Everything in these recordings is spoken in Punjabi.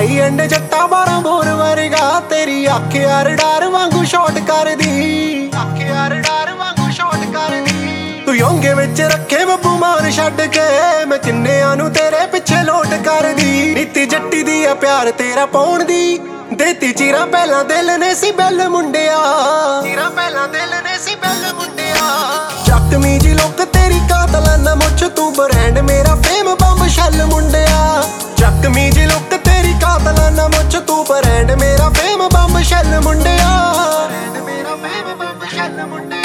ਹਾਈ ਐਂਡ ਜੱਟਾ 12 ਬੋਰ ਵਰਗਾ ਤੇਰੀ ਅੱਖ ਯਾਰ ਡਰ ਵਾਂਗੂ ਸ਼ਾਟ ਕਰਦੀ, ਅੱਖ ਯਾਰ ਡਰ ਵਾਂਗੂ ਸ਼ਾਟ ਕਰਦੀ। ਤੂੰ ਯੋਂਗੇ ਵਿੱਚ ਰੱਖੇ ਬੱਬੂ ਮਾਨ ਛੱਡ ਕੇ ਮੈਂ ਕਿੰਨਿਆਂ ਨੂੰ ਤੇਰੇ ਪਿੱਛੇ ਲੋਟ ਕਰਦੀ। ਨੀਤੀ ਜੱਟੀ ਦੀ ਆ ਪਿਆਰ ਤੇਰਾ ਪਾਉਣ ਦੀ, ਦੇਤੀ ਚੀਰਾਂ ਪਹਿਲਾਂ ਦਿਲ ਨੇ ਸੀ ਬੈਲ ਮੁੰਡਿਆ, ਚੀਰਾਂ ਪਹਿਲਾਂ ਦਿਲ ਨੇ ਸੀ ਬੈਲ ਮੁੰਡਿਆ। ਚੱਕਵੀਂ ਜੀ ਲੁੱਕ ਤੇਰੀ ਕਾਤਲਾਨਾ ਮੁੱਛ ਤੂੰ ਬ੍ਰਾਂਡ ਮੇਰਾ ਫੇਮ ਬੰਬ ਛੱਲ ਮੁੰਡਿਆ। ਚੱਕਵੀਂ ਜੀ ਲੁੱਕ ਤੇਰੀ ਕਾਤਲਾਨਾ ਮੁੱਛ ਤੂੰ ਬ੍ਰਾਂਡ ਮੇਰਾ ਫੇਮ ਬੰਬ ਛੱਲ ਮੁੰਡਿਆ, ਬ੍ਰਾਂਡ ਮੇਰਾ ਫੇਮ ਬੰਬ ਛੱਲ ਮੁੰਡਿਆ।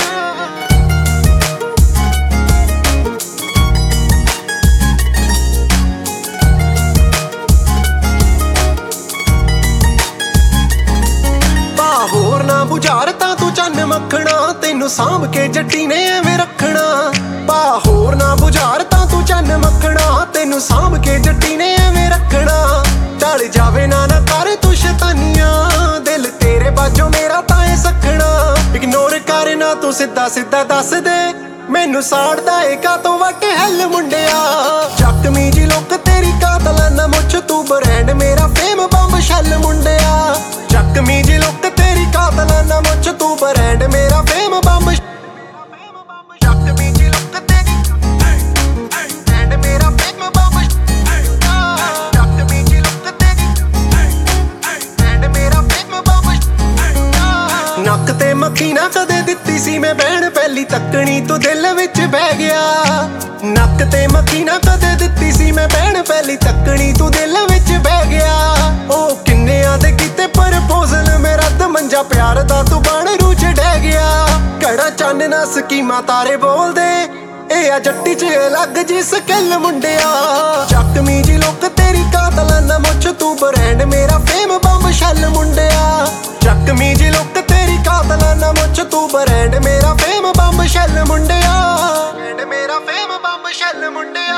ਹੋਰ ਨਾ ਬੁਝਾਰ ਤਾਂ ਤੂੰ ਚੰਨ ਮੱਖਣਾ ਤੈਨੂੰ ਸਾਂਭ ਕੇ ਜੱਟੀ ਨੇ ਐਵੇਂ ਰੱਖਣਾ। ਪਾ ਹੋਰ ਨਾ ਬੁਝਾਰ ਤਾਂ ਤੂੰ ਚੰਨ ਮੱਖਣਾ ਤੈਨੂੰ ਸਾਂਭ ਕੇ ਜੱਟੀ ਨੇ ਐਵੇਂ ਰੱਖਣਾ। ਟਲ ਜਾਵੇ ਨਾ ਨਾ ਕਰ ਤੂੰ ਸ਼ੈਤਾਨੀਆਂ ਦਿਲ ਤੇਰੇ ਬਾਝੋਂ ਮੇਰਾ ਤਾਂ ਏ ਸਖਣਾ। ਇਗਨੋਰ ਕਰ ਨਾ ਤੂੰ ਸਿੱਧਾ ਸਿੱਧਾ ਦੱਸ ਦੇ ਮੈਨੂੰ ਸਾੜਦਾ ਏ ਕਾਤੋਂ ਵੱਟ ਹੈਲ ਮੁੰਡਿਆ। ਚੱਕਵੀਂ ਜੀ ਲੁੱਕ ਤੇਰੀ ਕਾਤਲਾਨਾ ਮੁੱਛ ਤੂੰ ਬ੍ਰਾਂਡ ਮੇਰਾ ਫੇਮ ਬੰਬ ਛੱਲ ਮੁੰਡਿਆ। ਚੱਕਵੀਂ ਜੀ ਲੁੱਕ ਤੇਰੀ ਕਾਤਲਾਨਾ ਮੁੱਛ ਤੂੰ ਬ੍ਰਾਂਡ ਮੇਰਾ ਫੇਮ ਬੰਬ। ਚੱਕਵੀਂ ਜੀ ਲੁੱਕ ਤੇਰੀ ਬ੍ਰਾਂਡ ਮੇਰਾ ਫੇਮ ਬੰਬ। ਚੱਕਵੀਂ ਜੀ ਲੁੱਕ ਤੇਰੀ ਬ੍ਰਾਂਡ ਮੇਰਾ ਫੇਮ ਬੰਬ। ਨੱਕ ਤੇ ਮੱਖੀ ਨਾ ਕਦੇ ਦਿੱਤੀ ਸੀ ਮੈਂ ਬਹਿਣ ਪਹਿਲੀ ਤੱਕਣੀ ਤੂੰ ਦਿਲ ਵਿੱਚ ਬਹਿ ਗਿਆ। ਨੱਕ ਤੇ ਮੱਖੀ ਨਾ ਕਦੇ ਦਿੱਤੀ ਸੀ ਮੈਂ ਬਹਿਣ ਪਹਿਲੀ ਤੱਕਣੀ ਤੂੰ ਦਿਲ ਵਿੱਚ ਬਹਿ ਗਿਆ। ਉਹ ਕਿੰਨਿਆਂ ਦੇ ਕੀਤੇ ਪ੍ਰਪੋਜ਼ਲ ਮੇਰਾ ਮੰਜਾ ਪਿਆਰ ਦਾ ਤੂੰ ਬਣ ਰੂਚ ਡਹਿ ਗਿਆ। ਘੜਾ ਚੰਨ ਨਾ ਸਕੀਮਾਂ ਤਾਰੇ ਬੋਲਦੇ ਇਹ ਆ ਜੱਟੀ ਚ ਲੱਗ ਜੀ ਸਕਿੱਲ ਮੁੰਡਿਆ। ਚੱਕਵੀਂ ਜੀ ਲੁੱਕ ਤੇਰੀ ਕਾਤਲਾਨਾ ਮੁੱਛ ਤੂੰ ਬ੍ਰਾਂਡ ਮੇਰਾ ਫੇਮ ਬੰਬ ਛੱਲ ਮੁੰਡਿਆ। ਚੱਕਵੀਂ ਜੀ ਲੁੱਕ ਤੇਰੀ ਕਾਤਲਾਨਾ ਮੁੱਛ ਤੂੰ ਬ੍ਰਾਂਡ ਮੇਰਾ ਫੇਮ ਬੰਬ ਛੱਲ ਮੁੰਡਿਆ, ਬ੍ਰਾਂਡ ਮੇਰਾ ਫੇਮ ਬੰਬ ਛੱਲ ਮੁੰਡਿਆ।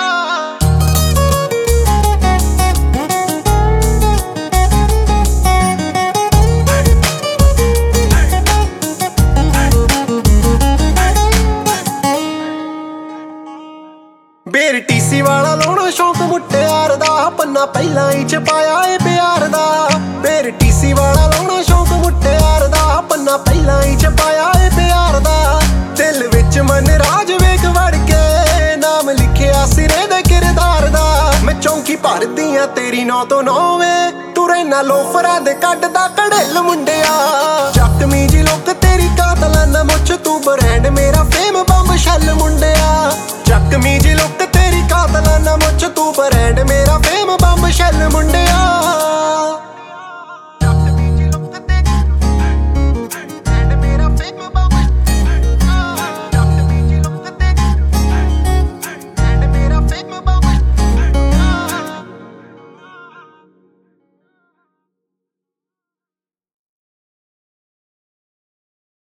ਬੇਰ ਟੀਸੀ ਵਾਲਾ ਲਾਉਣਾ ਸ਼ੌਂਕ ਮੁਟਿਆਰ ਦਾ ਪੰਨਾ ਪਹਿਲਾਂ ਹੀ ਛਪਾਇਆ ਏ ਪਿਆਰ ਦਾ। ਬੇਰ ਟੀਸੀ ਵਾਲਾ ਲਾਉਣਾ ਸ਼ੌਂਕ ਮੁਟਿਆਰ ਦਾ ਪੰਨਾ ਪਹਿਲਾਂ ਹੀ ਛਪਾਇਆ ਏ ਪਿਆਰ ਦਾ। ਦਿਲ ਵਿੱਚ ਮਨ ਰਾਜ ਵੇਖ ਵੜ ਕੇ ਨਾਮ ਲਿਖਿਆ ਸਿਰੇ ਦੇ ਕਿਰਦਾਰ ਦਾ। ਮੈਂ ਚੌਂਕੀ ਭਰਦੀ ਆ ਤੇਰੀ 9 ਤੋਂ 9 ਵੇ ਤੂੰ ਰਹਿਣਾ ਲੋਫਰਾਂ ਦੇ ਕੱਢਦਾ ਕੜੇਲ ਮੁੰਡਿਆ।